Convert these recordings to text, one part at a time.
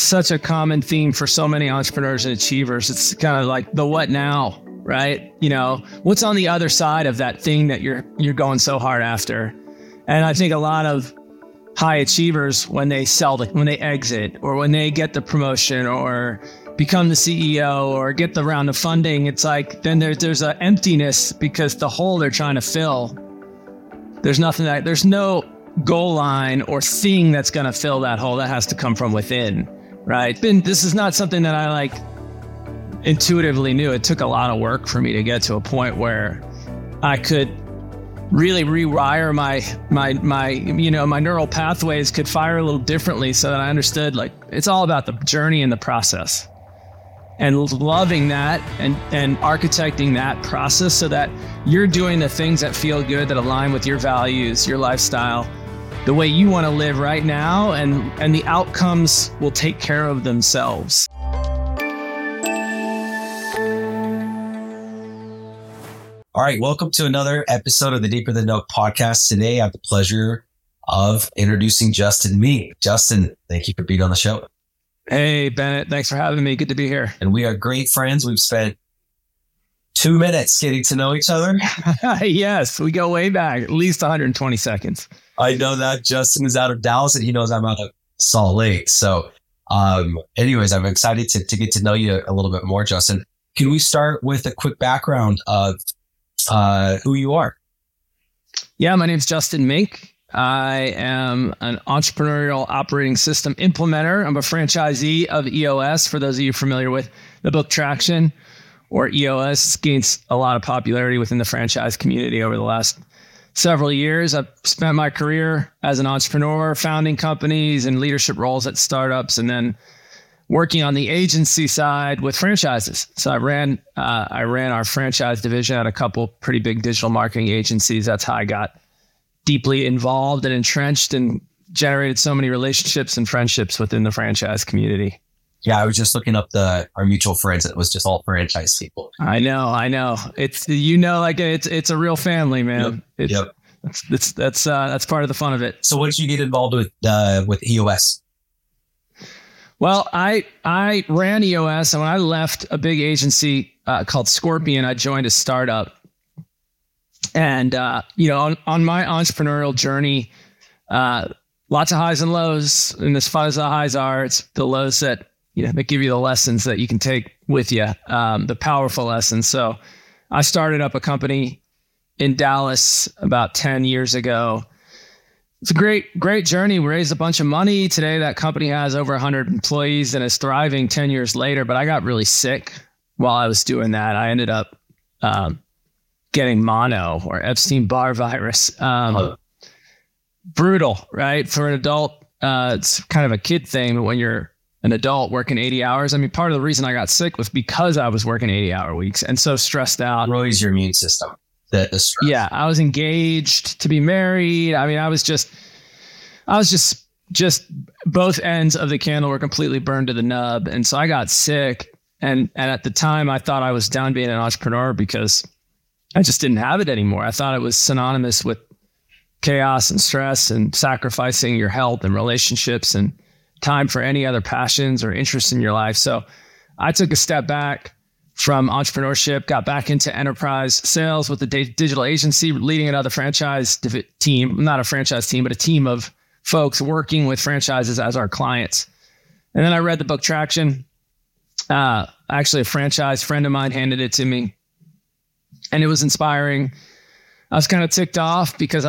such a common theme for so many entrepreneurs and achievers. It's kind of like the what now, right? You know, what's on the other side of that thing that you're going so hard after? And I think a lot of high achievers, when they when they exit, or when they get the promotion, or become the CEO, or get the round of funding, it's like then there's an emptiness because the hole they're trying to fill, there's no goal line or thing that's going to fill that hole. That has to come from within, right? This is not something that I intuitively knew. It took a lot of work for me to get to a point where I could really rewire my neural pathways could fire a little differently, so that I understood it's all about the journey and the process, and loving that and architecting that process so that you're doing the things that feel good, that align with your values, your lifestyle, the way you want to live right now, and the outcomes will take care of themselves. All right, welcome to another episode of the Deeper Than Dope podcast. Today, I have the pleasure of introducing Justin Meek. Justin, thank you for being on the show. Hey, Bennett, thanks for having me. Good to be here. And we are great friends. We've spent 2 minutes getting to know each other. Yes, we go way back, at least 120 seconds. I know that Justin is out of Dallas and he knows I'm out of Salt Lake. So anyways, I'm excited to get to know you a little bit more, Justin. Can we start with a quick background of who you are? Yeah, my name's Justin Meek. I am an entrepreneurial operating system implementer. I'm a franchisee of EOS. For those of you familiar with the book Traction, or EOS, gains a lot of popularity within the franchise community over the last several years. I've spent my career as an entrepreneur, founding companies and leadership roles at startups, and then working on the agency side with franchises. So I ran our franchise division at a couple pretty big digital marketing agencies. That's how I got deeply involved and entrenched and generated so many relationships and friendships within the franchise community. Yeah, I was just looking up our mutual friends. It was just all franchise people. I know. It's it's a real family, man. Yep. That's part of the fun of it. So what did you get involved with EOS? Well, I ran EOS, and when I left a big agency called Scorpion, I joined a startup. And on my entrepreneurial journey, lots of highs and lows. And as fun as the highs are, it's the lows that give you the lessons that you can take with you, the powerful lessons. So I started up a company in Dallas about 10 years ago. It's a great journey. We raised a bunch of money. Today, that company has over 100 employees and is thriving 10 years later. But I got really sick while I was doing that. I ended up getting mono, or Epstein-Barr virus. Brutal, right? For an adult, it's kind of a kid thing. But when you're an adult working 80 hours, part of the reason I got sick was because I was working 80-hour weeks and so stressed out. Ruins your immune system. The stress. Yeah, I was engaged to be married. I was just both ends of the candle were completely burned to the nub. And so I got sick. And at the time I thought I was done being an entrepreneur because I just didn't have it anymore. I thought it was synonymous with chaos and stress and sacrificing your health and relationships and time for any other passions or interests in your life. So I took a step back from entrepreneurship, got back into enterprise sales with the digital agency, leading another franchise team, not a franchise team, but a team of folks working with franchises as our clients. And then I read the book Traction. Actually, a franchise friend of mine handed it to me, and it was inspiring. I was kind of ticked off because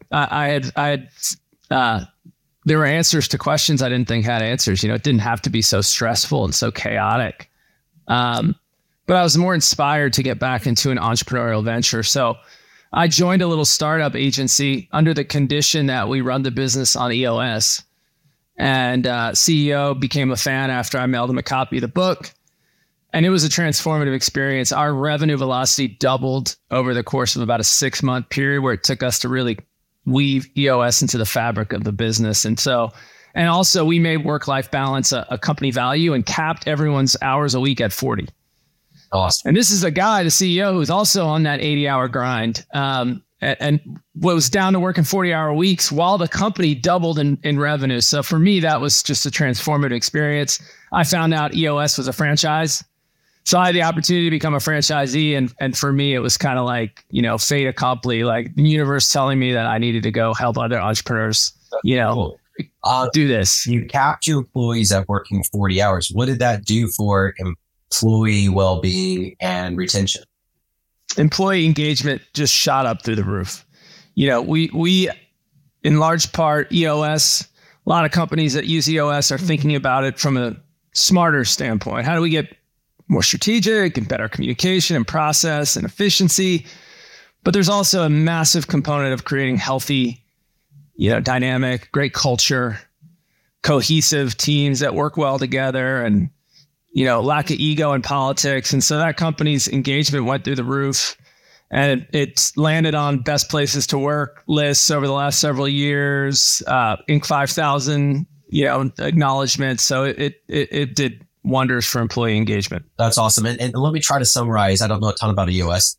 there were answers to questions I didn't think had answers. It didn't have to be so stressful and so chaotic. But I was more inspired to get back into an entrepreneurial venture. So I joined a little startup agency under the condition that we run the business on EOS. And CEO became a fan after I mailed him a copy of the book. And it was a transformative experience. Our revenue velocity doubled over the course of about a 6-month period, where it took us to really weave EOS into the fabric of the business. And also we made work-life balance a company value and capped everyone's hours a week at 40. Awesome. And this is a guy, the CEO, who's also on that 80-hour grind. And and was down to working 40-hour weeks while the company doubled in revenue. So for me, that was just a transformative experience. I found out EOS was a franchise. So I had the opportunity to become a franchisee. And for me, it was kind of like, fait accompli, like the universe telling me that I needed to go help other entrepreneurs, Cool. do this. You capped your employees at working 40 hours. What did that do for employee well-being and retention? Employee engagement just shot up through the roof. We in large part, EOS, a lot of companies that use EOS are thinking about it from a smarter standpoint. How do we get more strategic and better communication and process and efficiency? But there's also a massive component of creating healthy, dynamic, great culture, cohesive teams that work well together, and lack of ego in politics. And so that company's engagement went through the roof, and it's landed on best places to work lists over the last several years, Inc. 5000, acknowledgement. So it did wonders for employee engagement. That's awesome. And let me try to summarize. I don't know a ton about EOS.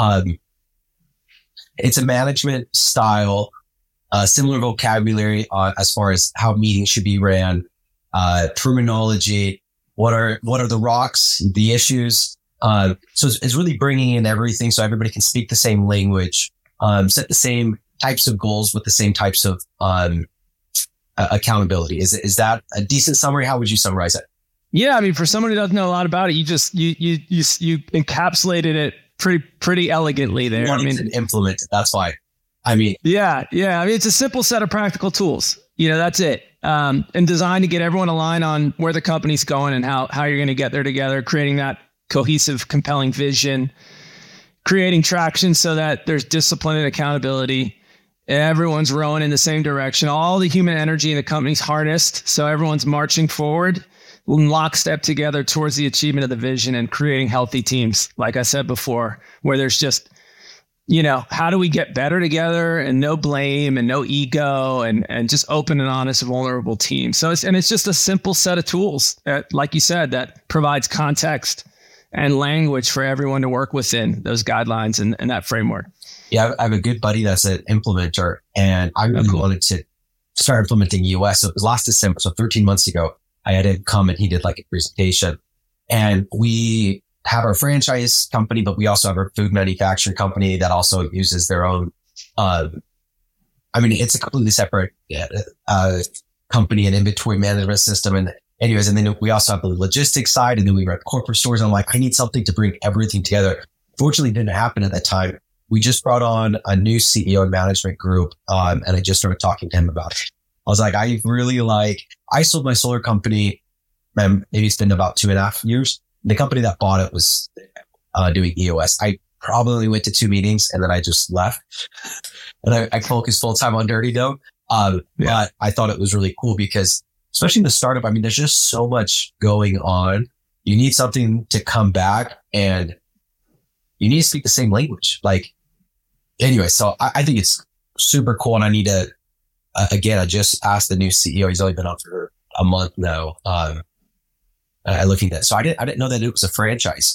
It's a management style, similar vocabulary as far as how meetings should be ran, terminology. What are the rocks, the issues? So it's really bringing in everything so everybody can speak the same language, set the same types of goals with the same types of accountability. Is that a decent summary? How would you summarize it? Yeah, I mean, for someone who doesn't know a lot about it, you encapsulated it pretty elegantly there. To implement it. That's why. Yeah. I mean, it's a simple set of practical tools. That's it. And designed to get everyone aligned on where the company's going and how you're going to get there together, creating that cohesive, compelling vision, creating traction so that there's discipline and accountability. Everyone's rowing in the same direction. All the human energy in the company's harnessed. So everyone's marching forward in lockstep together towards the achievement of the vision and creating healthy teams. Like I said before, where there's just, how do we get better together, and no blame and no ego, and just open and honest, vulnerable teams. So it's just a simple set of tools that, like you said, that provides context and language for everyone to work within those guidelines and that framework. Yeah, I have a good buddy that's an implementer, and I really wanted to start implementing EOS. So it was last December, so 13 months ago. I had him come and he did like a presentation, and we have our franchise company, but we also have our food manufacturing company that also uses their own. It's a completely separate company and inventory management system. And then we also have the logistics side, and then we run corporate stores. I'm like, I need something to bring everything together. Fortunately, it didn't happen at that time. We just brought on a new CEO and management group, and I just started talking to him about it. I was like, I sold my solar company, and maybe it's been about 2.5 years. The company that bought it was doing EOS. I probably went to 2 meetings and then I just left. And I focused full time on Dirty Dough. But I thought it was really cool because, especially in the startup, there's just so much going on. You need something to come back, and you need to speak the same language. So I think it's super cool. And I need to, again, I just asked the new CEO. He's only been on for a month now. Looking at that. So I didn't know that it was a franchise.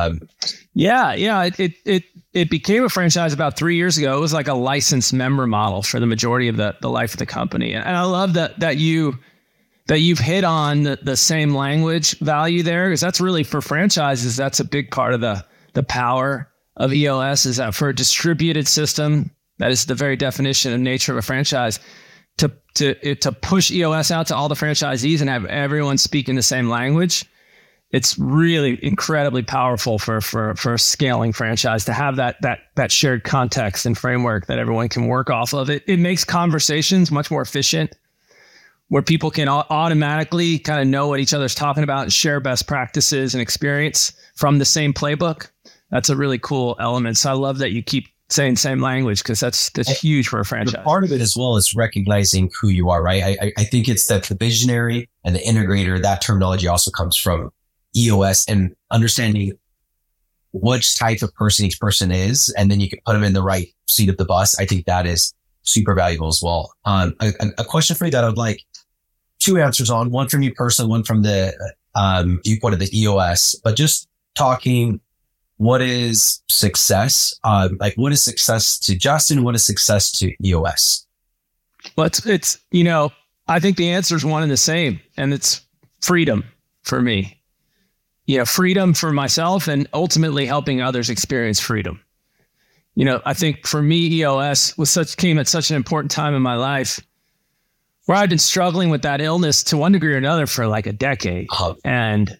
It became a franchise about 3 years ago. It was like a licensed member model for the majority of the life of the company. And I love that you've hit on the same language value there, because that's really, for franchises, that's a big part of the power of EOS, is that for a distributed system, that is the very definition and nature of a franchise, to push EOS out to all the franchisees and have everyone speaking the same language. It's really incredibly powerful for a scaling franchise to have that shared context and framework that everyone can work off of. It makes conversations much more efficient, where people can automatically kind of know what each other's talking about and share best practices and experience from the same playbook. That's a really cool element. So I love that you keep saying same language, because that's huge for a franchise. Part of it as well is recognizing who you are, right? I think it's that the visionary and the integrator, that terminology also comes from EOS, and understanding which type of person each person is, and then you can put them in the right seat of the bus. I think that is super valuable as well. A question for you that I would like 2 answers on, one from you personally, one from the viewpoint of the EOS, but just talking what is success? Like what is success to Justin? What is success to EOS? Well, it's, you know, I think the answer is one and the same, and it's freedom for me. You know, freedom for myself and ultimately helping others experience freedom. You know, I think for me, EOS came at such an important time in my life where I'd been struggling with that illness to one degree or another for like a decade. And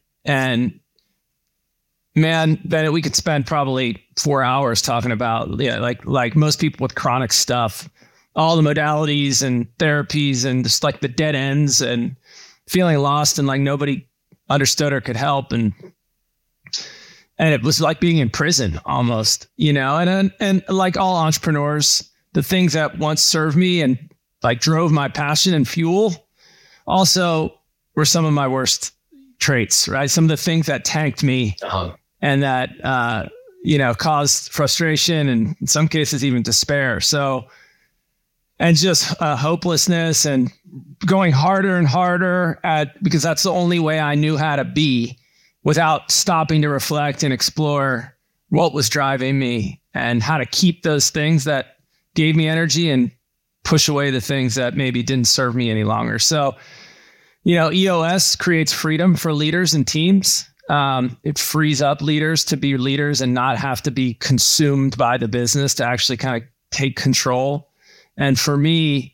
man, Ben, we could spend probably 4 hours talking about, like most people with chronic stuff, all the modalities and therapies and just like the dead ends and feeling lost and like nobody understood or could help. And it was like being in prison almost, you know, and like all entrepreneurs, the things that once served me and like drove my passion and fuel also were some of my worst traits, right? Some of the things that tanked me and that, you know, caused frustration and in some cases even despair. So, and just hopelessness and going harder and harder because that's the only way I knew how to be without stopping to reflect and explore what was driving me and how to keep those things that gave me energy and push away the things that maybe didn't serve me any longer. So, you know, EOS creates freedom for leaders and teams. It frees up leaders to be leaders and not have to be consumed by the business, to actually kind of take control. And for me,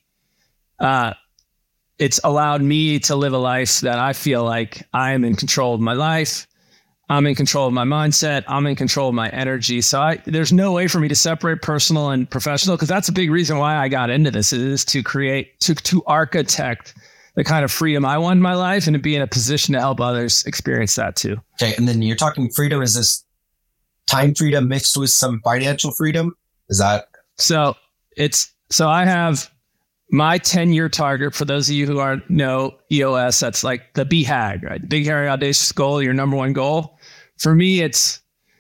it's allowed me to live a life that I feel like I am in control of my life. I'm in control of my mindset. I'm in control of my energy. So there's no way for me to separate personal and professional, because that's a big reason why I got into this, is to create, to architect the kind of freedom I want in my life and to be in a position to help others experience that too. Okay. And then you're talking freedom. Is this time freedom mixed with some financial freedom? Is that? So I have my 10-year target. For those of you who know EOS, that's like the BHAG, right? The Big Hairy Audacious Goal, your number one goal. For me, it's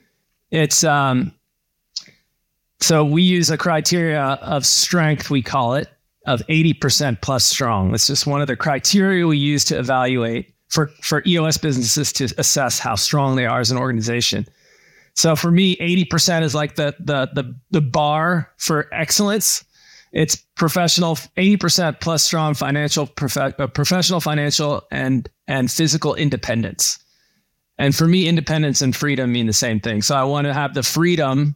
so we use a criteria of strength, we call it, of 80% plus strong. It's just one of the criteria we use to evaluate for EOS businesses to assess how strong they are as an organization. So for me, 80% is like the bar for excellence. It's professional, 80% plus strong professional, financial, and physical independence. And for me, independence and freedom mean the same thing. So I want to have the freedom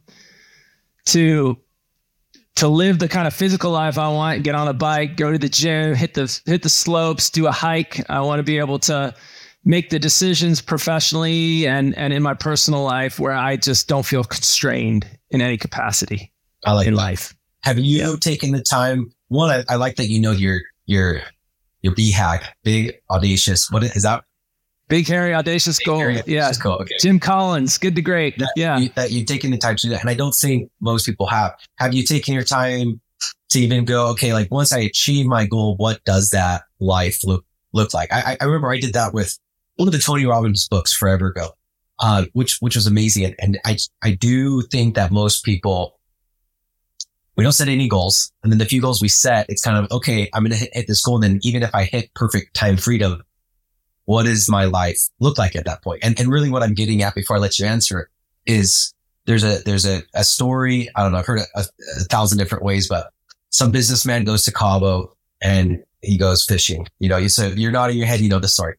to live the kind of physical life I want, get on a bike, go to the gym, hit the slopes, do a hike. I want to be able to make the decisions professionally and in my personal life where I just don't feel constrained in any capacity in life. Have you taken the time? One, I like that you know your BHAG, big audacious. What is that? Big Hairy Audacious Goal. Yeah. Cool. Okay. Jim Collins, Good to Great. That you've taken the time to do that. And I don't think most people have. Have you taken your time to even go, okay, like once I achieve my goal, what does that life look like? I remember I did that with one of the Tony Robbins books forever ago, which was amazing. And I do think that most people, we don't set any goals. And then the few goals we set, it's kind of, okay, I'm going to hit this goal. And then even if I hit perfect time freedom, what does my life look like at that point? And really what I'm getting at before I let you answer is there's a story. I don't know. I've heard it a thousand different ways, but some businessman goes to Cabo and he goes fishing. You know, so if you're nodding your head, you know the story.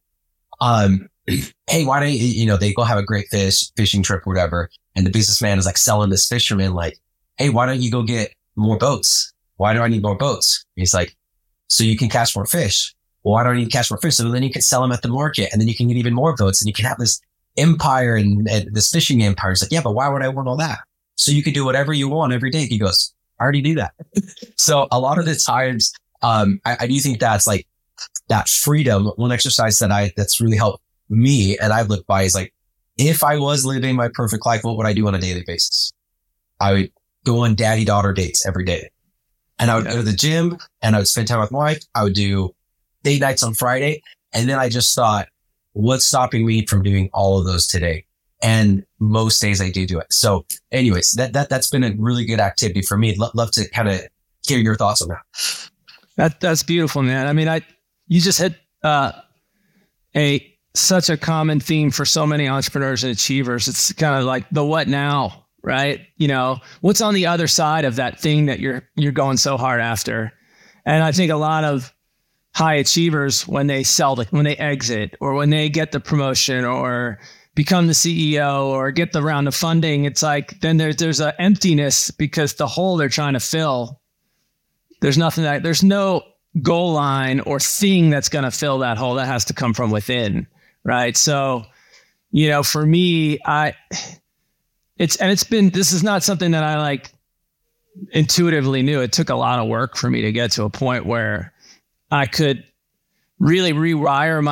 Hey, why don't you, they go have a great fishing trip, or whatever. And the businessman is like selling this fisherman like, hey, why don't you go get more boats? Why do I need more boats? And he's like, so you can catch more fish. Well, why don't you catch more fish? So then you can sell them at the market and then you can get even more boats and you can have this empire and this fishing empire. It's like, yeah, but why would I want all that? So you could do whatever you want every day. He goes, I already do that. So a lot of the times, I do think that's like that freedom. One exercise that's really helped me and I've looked by is like, if I was living my perfect life, what would I do on a daily basis? I would go on daddy-daughter dates every day. And I would go to the gym and I would spend time with my wife. I would do date nights on Friday. And then I just thought, what's stopping me from doing all of those today? And most days I do it. So anyways, that's been a really good activity for me. Love to kind of hear your thoughts on that. That's beautiful, man. I mean, you just hit a such a common theme for so many entrepreneurs and achievers. It's kind of like the what now, right? What's on the other side of that thing that you're going so hard after? And I think a lot of high achievers, when they when they exit, or when they get the promotion, or become the CEO, or get the round of funding, it's like then there's an emptiness, because the hole they're trying to fill, there's no goal line or thing that's going to fill that hole. That has to come from within, right? So, for me, this is not something that I like intuitively knew. It took a lot of work for me to get to a point where I could really rewire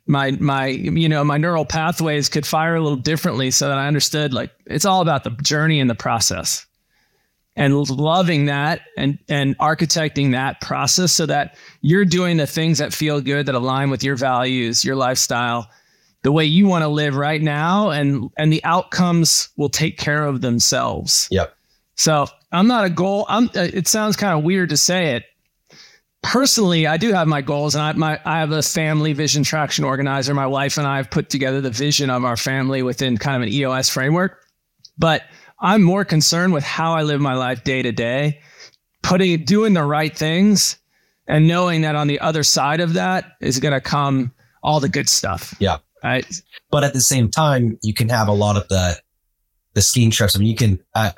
my neural pathways, could fire a little differently, so that I understood, like, it's all about the journey and the process, and loving that and architecting that process so that you're doing the things that feel good, that align with your values, your lifestyle, the way you want to live right now, and the outcomes will take care of themselves. Yep. So I'm not a goal. It sounds kind of weird to say it. Personally, I do have my goals, and I have a family vision traction organizer. My wife and I have put together the vision of our family within kind of an EOS framework. But I'm more concerned with how I live my life day to day, doing the right things, and knowing that on the other side of that is going to come all the good stuff. Yeah. Right. But at the same time, you can have a lot of the skiing trips. I mean, you can,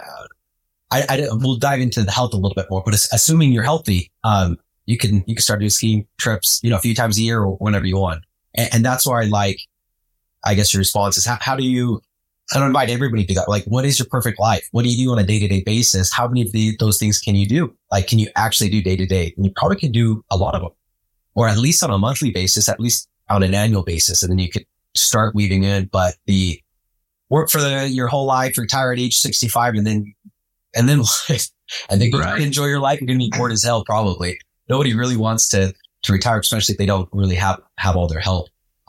we'll dive into the health a little bit more, but assuming you're healthy, you can start doing skiing trips, a few times a year or whenever you want. And that's why, I guess your response is, how do you, I don't invite everybody to go, what is your perfect life? What do you do on a day-to-day basis? How many of those things can you do? Can you actually do day-to-day? And you probably can do a lot of them, or at least on a monthly basis, at least on an annual basis. And then you could start weaving in, but the work for your whole life, retire at age 65, and then right. Enjoy your life. You're going to be bored as hell, probably. Nobody really wants to retire, especially if they don't really have all their help.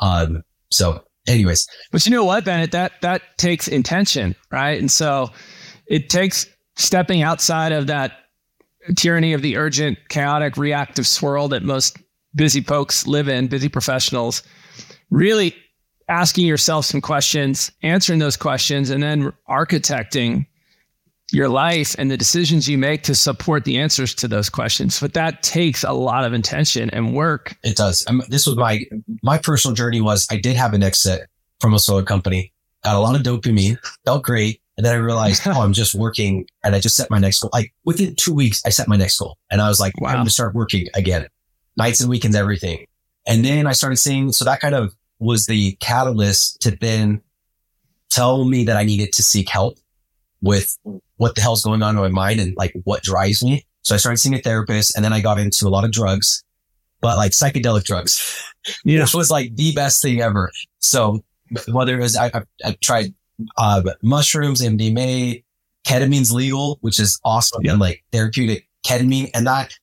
So anyways. But you know what, Bennett, that takes intention, right? And so it takes stepping outside of that tyranny of the urgent, chaotic, reactive swirl that most busy folks live in, busy professionals, really asking yourself some questions, answering those questions, and then architecting your life and the decisions you make to support the answers to those questions. But that takes a lot of intention and work. It does. This was my personal journey. Was I did have an exit from a solar company, got a lot of dopamine, felt great. And then I realized, I'm just working, and I just set my next goal. Within 2 weeks, I set my next goal, and I was like, wow, I'm going to start working again, nights and weekends, everything. And then I started seeing, so that kind of was the catalyst to then tell me that I needed to seek help with what the hell's going on in my mind and what drives me. So I started seeing a therapist, and then I got into a lot of drugs, but psychedelic drugs, which was the best thing ever. So whether it was, I tried mushrooms, MDMA, ketamine's legal, which is awesome. Yeah. And therapeutic ketamine. And that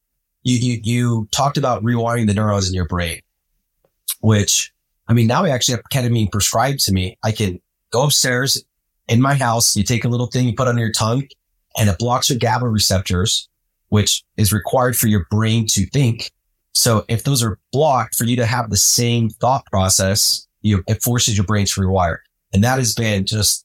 you talked about rewiring the neurons in your brain, which, now I actually have ketamine prescribed to me. I can go upstairs in my house. You take a little thing, you put on your tongue, and it blocks your GABA receptors, which is required for your brain to think. So if those are blocked, for you to have the same thought process, it forces your brain to rewire. And that has been just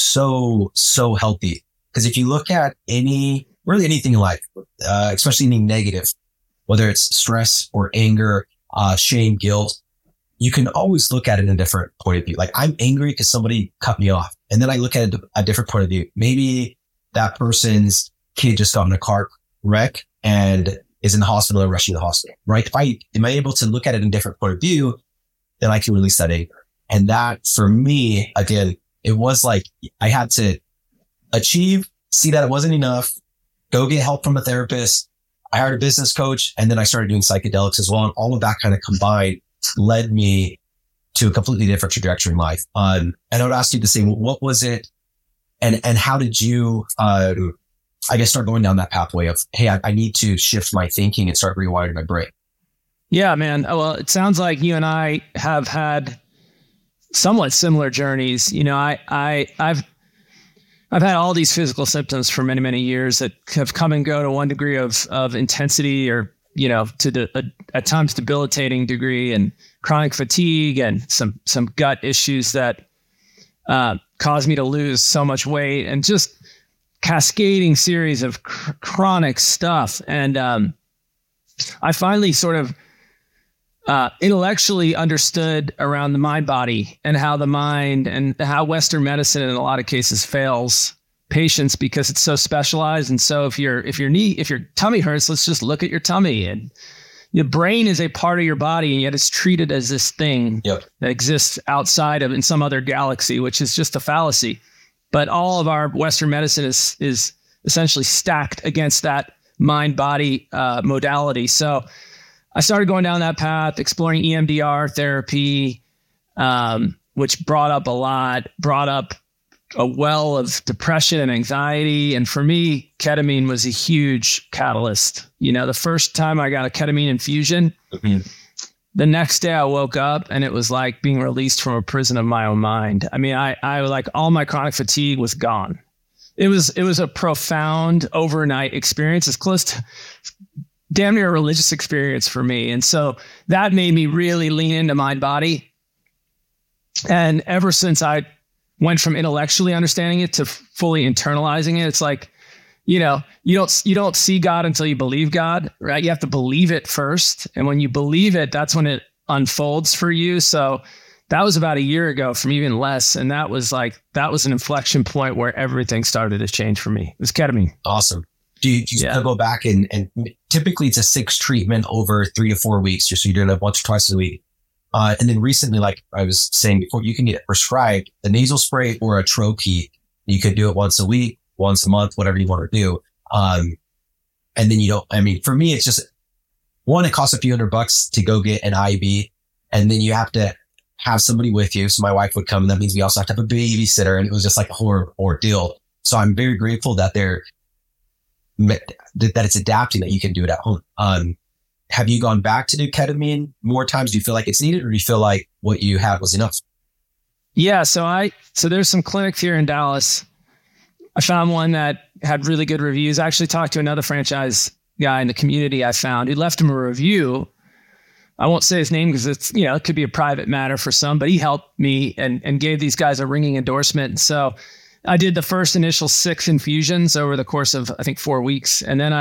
so healthy. Because if you look at really anything in life, especially anything negative, whether it's stress or anger, shame, guilt, you can always look at it in a different point of view. I'm angry because somebody cut me off. And then I look at it a different point of view. Maybe that person's kid just got in a car wreck and is in the hospital or rushing to the hospital, right? Am I able to look at it in a different point of view, then I can release that anger. And that, for me, again, it was I had to achieve, see that it wasn't enough, go get help from a therapist. I hired a business coach, and then I started doing psychedelics as well. And all of that kind of combined led me to a completely different trajectory in life. And I would ask you the same, what was it? And how did you, start going down that pathway of, hey, I need to shift my thinking and start rewiring my brain? Yeah, man. Well, it sounds like you and I have had somewhat similar journeys. I've had all these physical symptoms for many, many years that have come and go to one degree of intensity, or, to at times debilitating degree, and chronic fatigue and some gut issues that caused me to lose so much weight, and just cascading series of chronic stuff. And I finally sort of intellectually understood around the mind body and how the mind and how Western medicine in a lot of cases fails patients because it's so specialized. And so if your tummy hurts, let's just look at your tummy. And the brain is a part of your body, and yet it's treated as this thing that exists outside of in some other galaxy, which is just a fallacy. But all of our Western medicine is essentially stacked against that mind-body modality. So I started going down that path, exploring EMDR therapy, which brought up a well of depression and anxiety. And for me, ketamine was a huge catalyst. The first time I got a ketamine infusion, the next day I woke up and it was like being released from a prison of my own mind. I mean, I like all my chronic fatigue was gone. It was a profound overnight experience. It's close to damn near a religious experience for me. And so that made me really lean into mind body. And ever since I went from intellectually understanding it to fully internalizing it, it's like, you don't see God until you believe God, right? You have to believe it first. And when you believe it, that's when it unfolds for you. So that was about a year ago, from even less. And that was an inflection point where everything started to change for me. It was ketamine. Awesome. Do you still go back and typically it's a 6 treatment over 3 to 4 weeks, just so you're doing it once or twice a week. And then recently, like I was saying before, you can get prescribed the nasal spray or a troche. You could do it once a week, once a month, whatever you want to do. And then for me, it's just one, it costs a few $100 to go get an IV, and then you have to have somebody with you. So my wife would come, and that means we also have to have a babysitter, and it was just like a horror ordeal. So I'm very grateful that that it's adapting, that you can do it at home. Have you gone back to do ketamine more times? Do you feel like it's needed, or do you feel like what you had was enough? Yeah. So there's some clinics here in Dallas. I found one that had really good reviews. I actually talked to another franchise guy in the community I found who left him a review. I won't say his name because it's, it could be a private matter for some, but he helped me and gave these guys a ringing endorsement. And so I did the first initial 6 infusions over the course of, I think, 4 weeks. And then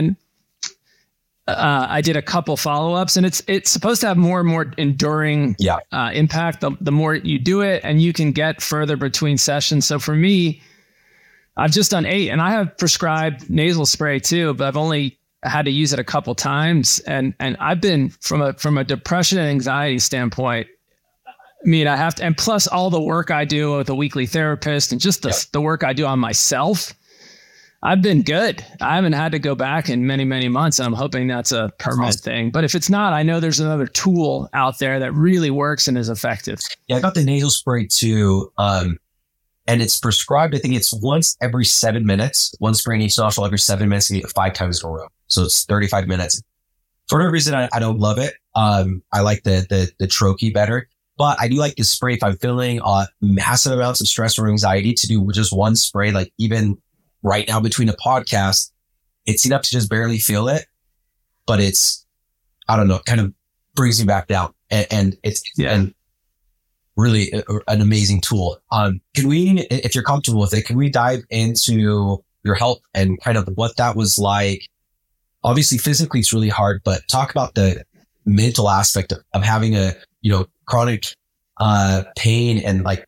I did a couple follow-ups, and it's supposed to have more and more enduring impact. The more you do it, and you can get further between sessions. So for me, I've just done 8, and I have prescribed nasal spray too, but I've only had to use it a couple times. And I've been from a depression and anxiety standpoint. I mean, I have to, and plus all the work I do with a weekly therapist and just the work I do on myself, I've been good. I haven't had to go back in many, many months. And I'm hoping that's a permanent thing. But if it's not, I know there's another tool out there that really works and is effective. Yeah, I got the nasal spray too. And it's prescribed, I think it's once every 7 minutes, one spray in each nostril every 7 minutes, and you get it 5 times in a row. So it's 35 minutes. For whatever reason, I don't love it. I like the troche better, but I do like the spray if I'm feeling massive amounts of stress or anxiety, to do just one spray. Like even right now between a podcast, it's enough to just barely feel it, but it's, I don't know, kind of brings me back down, and it's and really an amazing tool. Can we, if you're comfortable with it, can we dive into your health and kind of what that was like? Obviously physically it's really hard, but talk about the mental aspect of having a, chronic pain, and like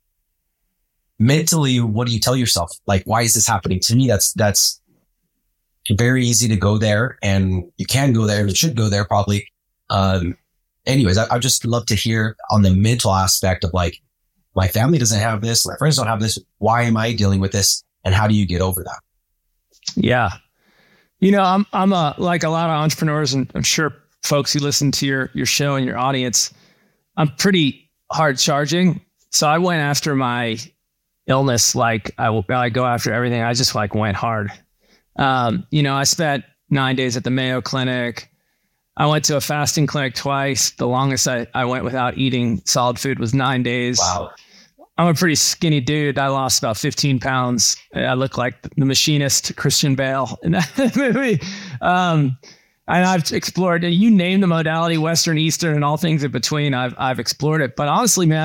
mentally, what do you tell yourself? Like, why is this happening to me? That's very easy to go there, and you can go there, and you should go there probably. Anyways, I just love to hear on the mental aspect of like, my family doesn't have this, my friends don't have this. Why am I dealing with this? And how do you get over that? Yeah. I'm like a lot of entrepreneurs, and I'm sure folks who listen to your show and your audience, I'm pretty hard charging. So I went after my illness. Like I go after everything. I just went hard. I spent 9 days at the Mayo Clinic. I went to a fasting clinic twice. The longest I went without eating solid food was 9 days. Wow. I'm a pretty skinny dude. I lost about 15 pounds. I look like the machinist Christian Bale in that movie. And I've explored, you name the modality, Western, Eastern, and all things in between. I've explored it. But honestly, man,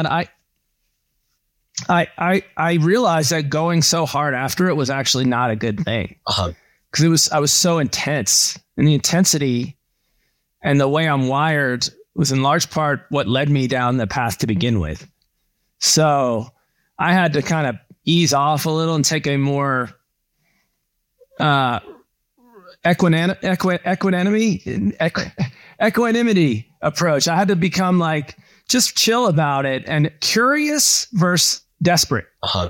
I realized that going so hard after it was actually not a good thing. Because I was so intense, and the intensity and the way I'm wired was in large part what led me down the path to begin with. So I had to kind of ease off a little and take a more equanimity approach. I had to become like just chill about it and curious versus desperate,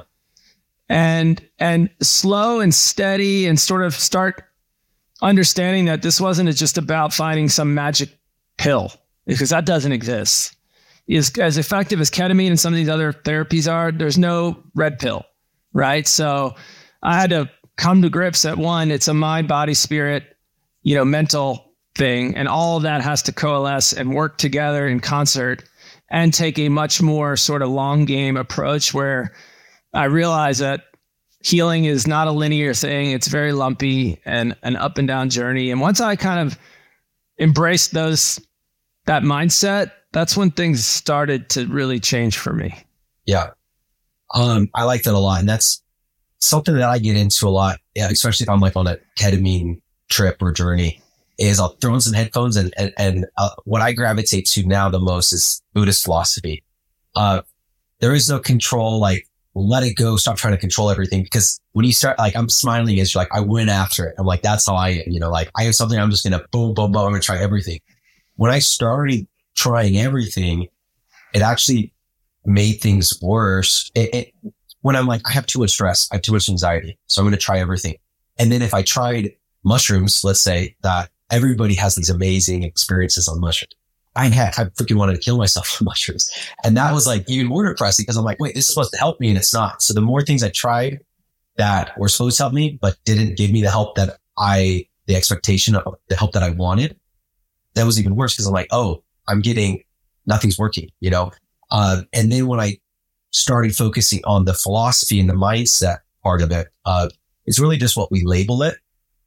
and slow and steady, and sort of start understanding that this wasn't just about finding some magic pill, because that doesn't exist. As effective as ketamine and some of these other therapies are, there's no red pill, right? So I had to come to grips that one, it's a mind, body, spirit, mental thing. And all of that has to coalesce and work together in concert and take a much more sort of long game approach, where I realize that healing is not a linear thing. It's very lumpy and an up and down journey. And once I kind of embraced that mindset, that's when things started to really change for me. Yeah. I like that a lot. And that's something that I get into a lot, especially if I'm like on a ketamine trip or journey, is I'll throw in some headphones and what I gravitate to now the most is Buddhist philosophy. There is no control, like let it go, stop trying to control everything. Because when you start, like I'm smiling, it's like I went after it. I'm like, that's how I am, like I have something, I'm just going to boom, boom, boom, I'm going to try everything. When I started trying everything, it actually made things worse. When I'm like, I have too much stress, I have too much anxiety, so I'm going to try everything. And then if I tried mushrooms, let's say that everybody has these amazing experiences on mushrooms. I freaking wanted to kill myself on mushrooms. And that was like even more depressing, because I'm like, wait, this is supposed to help me and it's not. So the more things I tried that were supposed to help me, but didn't give me the help that the expectation of the help that I wanted, that was even worse, because I'm like, oh, I'm getting, nothing's working, And then when I started focusing on the philosophy and the mindset part of it, it's really just what we label it.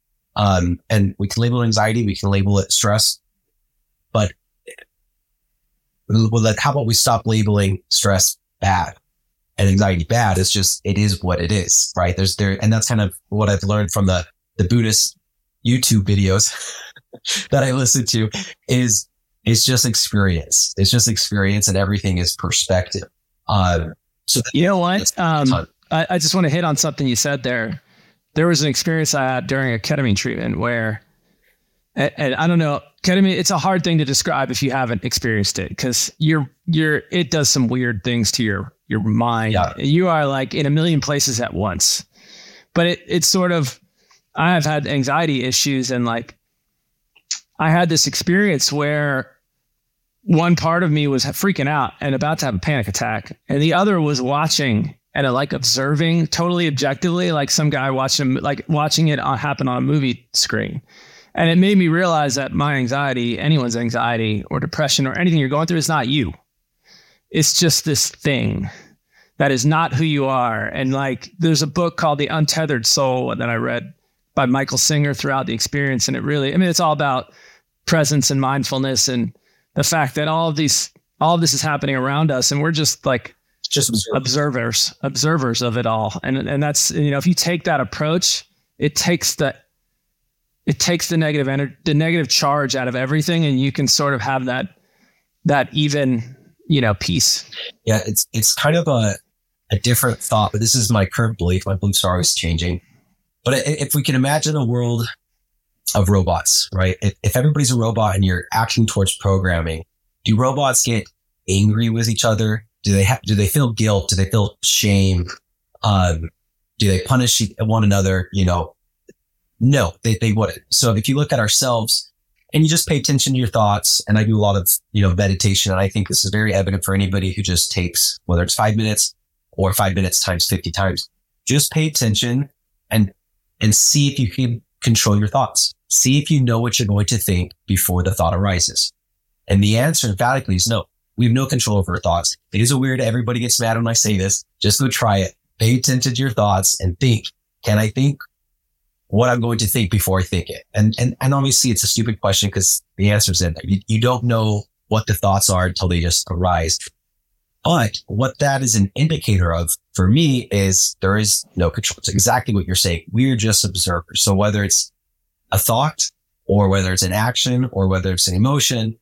And we can label it anxiety, we can label it stress, but how about we stop labeling stress bad and anxiety bad? It's just, it is what it is, right? And that's kind of what I've learned from the Buddhist YouTube videos that I listen to is it's just experience. It's just experience, and everything is perspective. So you know what? I just want to hit on something you said there. There was an experience I had during a ketamine treatment where, and I don't know, ketamine, it's a hard thing to describe if you haven't experienced it, because it does some weird things to your mind. Yeah. You are like in a million places at once, but it's sort of, I have had anxiety issues, and like, I had this experience where one part of me was freaking out and about to have a panic attack, and the other was watching and like observing totally objectively, like some guy watching it happen on a movie screen. And it made me realize that my anxiety, anyone's anxiety or depression or anything you're going through, is not you. It's just this thing that is not who you are. And like, there's a book called The Untethered Soul that I read by Michael Singer throughout the experience. And it's all about presence and mindfulness, and the fact that all of this is happening around us, and we're just like observers of it all. And that's, if you take that approach, it takes the negative energy, the negative charge out of everything, and you can sort of have that even, peace. Yeah. It's kind of a different thought, but this is my current belief. My beliefs are always changing. But if we can imagine a world of robots, right? If everybody's a robot and you're acting towards programming, do robots get angry with each other? Do they feel guilt? Do they feel shame? Do they punish one another? No, they wouldn't. So if you look at ourselves and you just pay attention to your thoughts, and I do a lot of, meditation, and I think this is very evident for anybody who just takes, whether it's 5 minutes or 5 minutes times 50 times, just pay attention and see if you can control your thoughts. See if you know what you're going to think before the thought arises. And the answer emphatically is no. We have no control over our thoughts. It is weird. Everybody gets mad when I say this. Just go try it. Pay attention to your thoughts and think, can I think what I'm going to think before I think it. And obviously it's a stupid question because the answer's in there. You don't know what the thoughts are until they just arise. But what that is an indicator of for me is there is no control. It's exactly what you're saying. We're just observers. So whether it's a thought or whether it's an action or whether it's an emotion,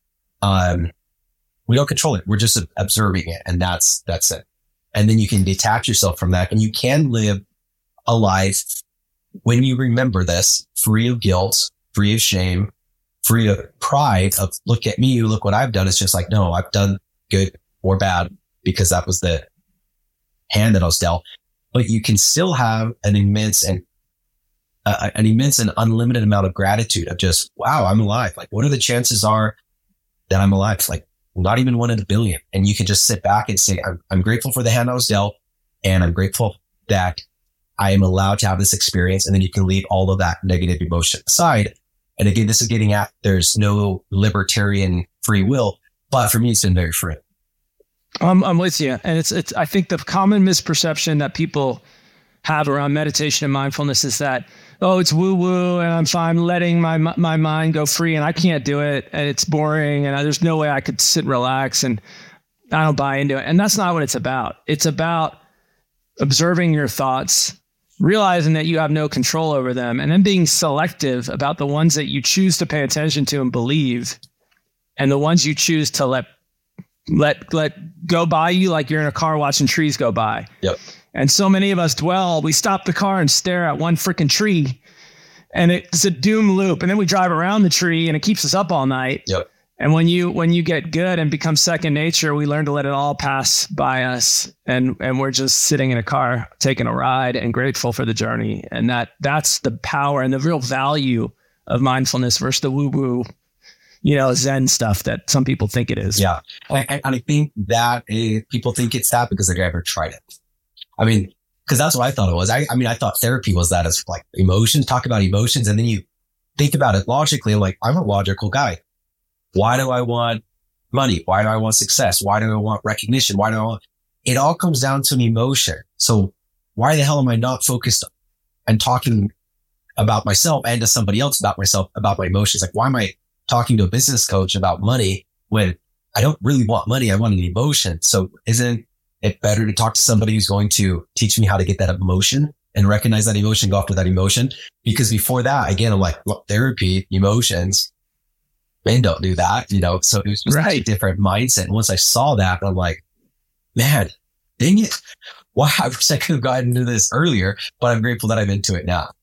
we don't control it. We're just observing it. And that's it. And then you can detach yourself from that and you can live a life when you remember this, free of guilt, free of shame, free of pride of look at me, look what I've done. It's just like, no, I've done good or bad because that was the hand that I was dealt. But you can still have an immense and unlimited amount of gratitude of just, wow, I'm alive. Like, what are the chances are that I'm alive? Like, not even 1 in a billion. And you can just sit back and say, I'm grateful for the hand I was dealt, and I'm grateful that I am allowed to have this experience. And then you can leave all of that negative emotion aside. And again, this is getting at, there's no libertarian free will, but for me, it's been very free. I'm with you. And it's, I think the common misperception that people have around meditation and mindfulness is that, oh, it's woo woo and I'm letting my mind go free and I can't do it. And it's boring. And there's no way I could sit and relax, and I don't buy into it. And that's not what it's about. It's about observing your thoughts, realizing that you have no control over them, and then being selective about the ones that you choose to pay attention to and believe, and the ones you choose to let go by you, like you're in a car watching trees go by. Yep. And so many of us we stop the car and stare at one freaking tree, and it's a doom loop. And then we drive around the tree and it keeps us up all night. Yep. And when you get good and become second nature, we learn to let it all pass by us. And we're just sitting in a car, taking a ride and grateful for the journey. And that's the power and the real value of mindfulness versus the woo-woo, Zen stuff that some people think it is. Yeah. And I think that people think it's that because they've never tried it. I mean, because that's what I thought it was. I thought therapy was that as like emotions, talk about emotions. And then you think about it logically, like, I'm a logical guy. Why do I want money? Why do I want success? Why do I want recognition? It all comes down to an emotion. So why the hell am I not focused and talking about myself and to somebody else about myself, about my emotions? Like, why am I talking to a business coach about money when I don't really want money? I want an emotion. So isn't it better to talk to somebody who's going to teach me how to get that emotion and recognize that emotion, go after that emotion? Because before that, again, I'm like, look, therapy, emotions, men don't do that, So it was just a different mindset. And once I saw that, I'm like, man, dang it. Wow, I wish I could have gotten into this earlier, but I'm grateful that I'm into it now.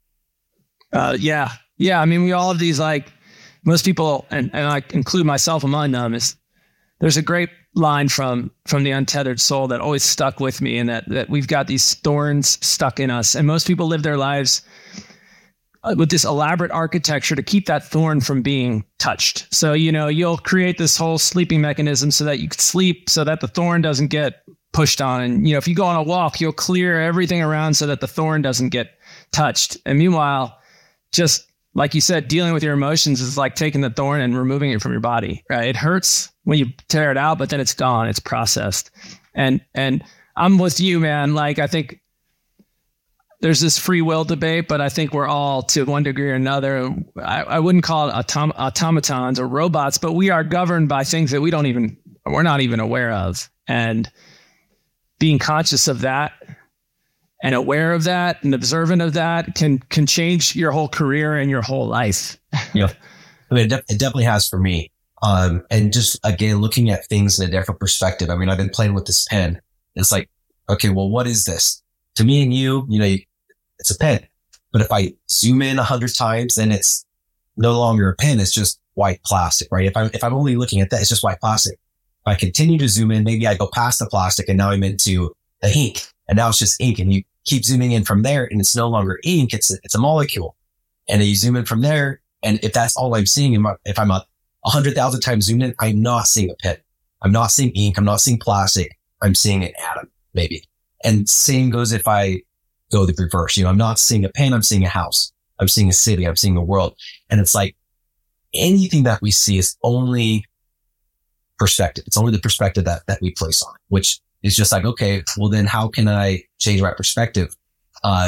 Yeah. I mean, we all have these, like, most people, and I include myself among them, there's a great line from The Untethered Soul that always stuck with me, and that we've got these thorns stuck in us. And most people live their lives with this elaborate architecture to keep that thorn from being touched. So, you'll create this whole sleeping mechanism so that you can sleep, so that the thorn doesn't get pushed on. And, if you go on a walk, you'll clear everything around so that the thorn doesn't get touched. And meanwhile, just like you said, dealing with your emotions is like taking the thorn and removing it from your body, right? It hurts when you tear it out, but then it's gone, it's processed. And I'm with you, man. Like, I think there's this free will debate, but I think we're all, to one degree or another, I wouldn't call it automatons or robots, but we are governed by things that we're not even aware of. And being conscious of that and aware of that and observant of that can change your whole career and your whole life. Yeah. I mean, it definitely has for me. And just, again, looking at things in a different perspective. I mean, I've been playing with this pen. It's like, okay, well, what is this? To me and you, it's a pen. But if I zoom in 100 times, then it's no longer a pen. It's just white plastic, right? If I'm only looking at that, it's just white plastic. If I continue to zoom in, maybe I go past the plastic and now I'm into the ink, and now it's just ink, and you keep zooming in from there and it's no longer ink. It's a molecule. And then you zoom in from there. And if that's all I'm seeing, if I'm 100,000 times zoomed in, I'm not seeing a pen. I'm not seeing ink. I'm not seeing plastic. I'm seeing an atom, maybe. And same goes if I go the reverse. I'm not seeing a pen. I'm seeing a house. I'm seeing a city. I'm seeing the world. And it's like anything that we see is only perspective. It's only the perspective that we place on, which is just like, okay, well then how can I change my perspective? And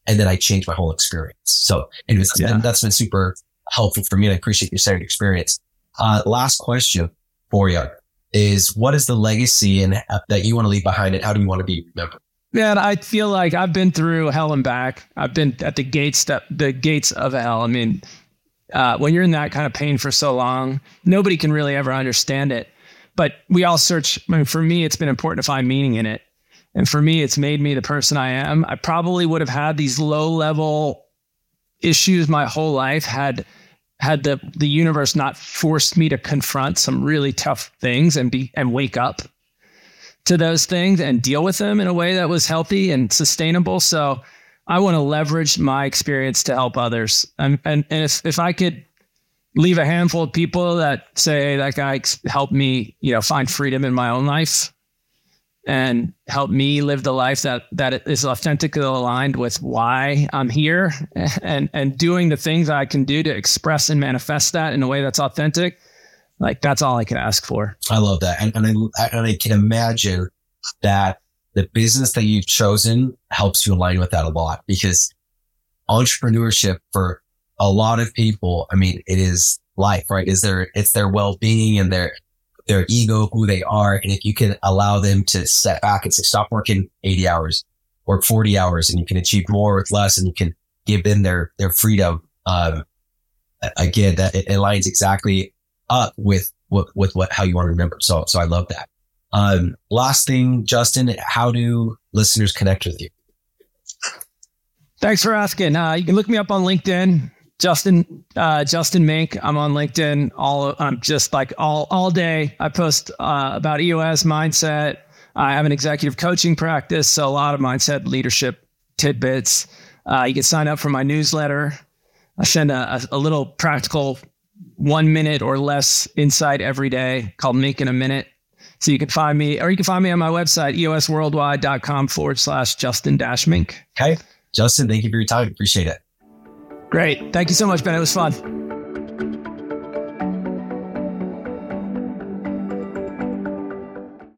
And then I changed my whole experience. So anyways, and that's been super helpful for me. And I appreciate your sharing experience. Last question for you is, what is the legacy and that you want to leave behind, and how do you want to be remembered? Man, I feel like I've been through hell and back. I've been at the gates of hell. I mean, when you're in that kind of pain for so long, nobody can really ever understand it. But we all search. I mean, for me, it's been important to find meaning in it. And for me, it's made me the person I am. I probably would have had these low level issues my whole life had the universe not forced me to confront some really tough things and wake up to those things and deal with them in a way that was healthy and sustainable. So I want to leverage my experience to help others. And if I could leave a handful of people that say that guy helped me, find freedom in my own life and help me live the life that is authentically aligned with why I'm here, and doing the things I can do to express and manifest that in a way that's authentic. Like, that's all I can ask for. I love that. And I can imagine that the business that you've chosen helps you align with that a lot, because entrepreneurship for a lot of people, I mean, it is life, right? It's their well-being and their ego, who they are. And if you can allow them to step back and say, stop working 80 hours, work 40 hours, and you can achieve more with less, and you can give them their freedom. Again, that it aligns exactly up with how you want to remember. So I love that. Last thing, Justin, how do listeners connect with you? Thanks for asking. You can look me up on LinkedIn, Justin Mink. I'm on LinkedIn all day. I post about EOS mindset. I have an executive coaching practice, so a lot of mindset leadership tidbits. You can sign up for my newsletter. I send a little practical 1 minute or less insight every day called Mink in a Minute. So you can find me, or you can find me on my website, eosworldwide.com/Justin-Mink. Okay. Justin, thank you for your time. Appreciate it. Great. Thank you so much, Ben. It was fun.